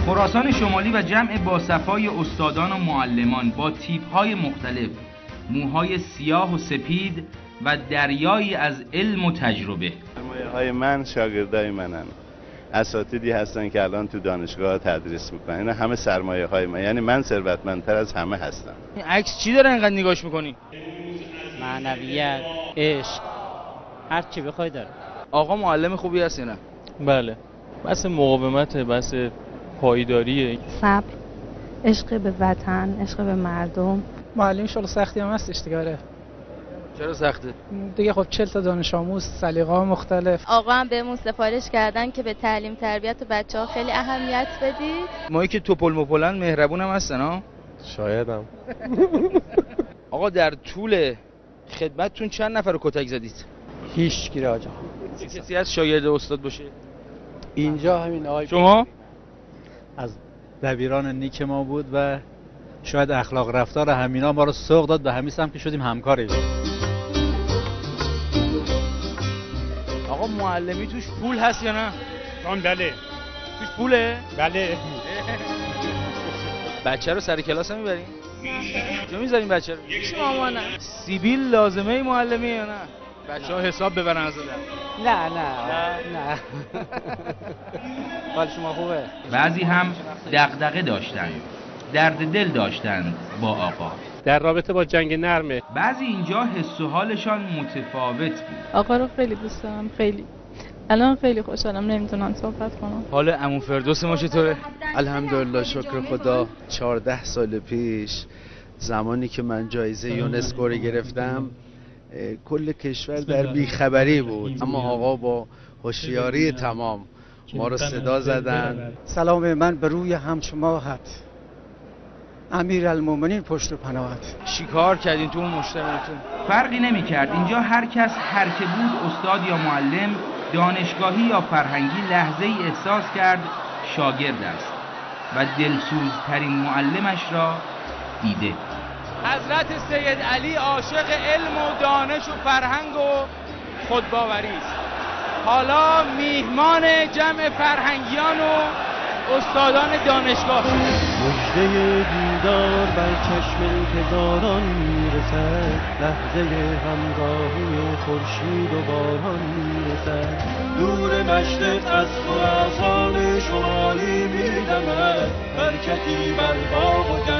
خراسان شمالی و جمع باصفای استادان و معلمان با تیپ‌های مختلف، موهای سیاه و سپید و دریایی از علم و تجربه. سرمایه‌های من شاگردای منن، اساتیدی هستن که الان تو دانشگاه تدریس میکنن. اینا همه سرمایه‌های من، یعنی من ثروتمندتر از همه هستم. این عکس چی داره اینقدر نگاش میکنی؟ معنویت، عشق، هر چی بخوای داره. آقا معلم خوبی هست یا نه؟ بله. بحث مقاومت، بحث پایداریه. صبر، عشق به وطن، عشق به مردم. معلم شغل سختی هم هستش دیگه. چرا سخته؟ دیگه خب 40 تا دانش آموز، سلیقه‌ها مختلف. آقا هم بهمون سفارش کردن که به تعلیم تربیت بچه‌ها خیلی اهمیت بدید. مایی که توپل مپلن مهربون هم هستن ها؟ شایدم. آقا در طول خدمتتون چند نفر رو کتک زدید؟ هیچ کی آقا. کسی از شاگرد استاد باشه؟ اینجا همین آقای شما؟ از دبیران نیک ما بود و شاید اخلاق رفتار همینا ما رو سوق داد، به همین سمت که شدیم همکارش. آقا معلمی توش پول هست یا نه؟ بله. توش پوله؟ بله. بچه رو سر کلاس هم میبرین؟ کجا میذارین بچه رو؟ پیش مامانم. سیبیل لازمه معلمی یا نه؟ بچه ها حساب ببرن از نه حال شما خوبه؟ بعضی هم دغدغه داشتن، درد دل داشتن با آقا. در رابطه با جنگ نرمه. بعضی اینجا حس و حالشان متفاوت بود. آقا رو خیلی دوست دارم، خیلی. الان خیلی خوشحالم، نمیتونم صحبت کنم. حال عمو فردوس ما چطوره؟ الحمدلله شکر خدا. 14 سال پیش زمانی که من جایزه یونسکو رو گرفتم کل کشور در بیخبری بود، اما آقا با هوشیاری تمام ما رو صدا زدن. سلام من به روی همشماهت، امیرالمومنین پشت و پناهت. چیکار کردین تو اون مجتمعتون؟ فرقی نمی‌کرد. اینجا هر کس هر که بود، استاد یا معلم، دانشگاهی یا فرهنگی، لحظه‌ای احساس کرد شاگرد است و دلسوزترین معلمش را دیده. حضرت سید علی عاشق علم و دانش و فرهنگ و خودباوری است. حالا میهمان جمع فرهنگیان و استادان دانشگاه. مژده دیدار بر چشم انتظاران میرسد، لحظه همراهی خورشید و باران میرسد. دور مشرق از خراسان شمالی میدمد، برکتی بر باغ و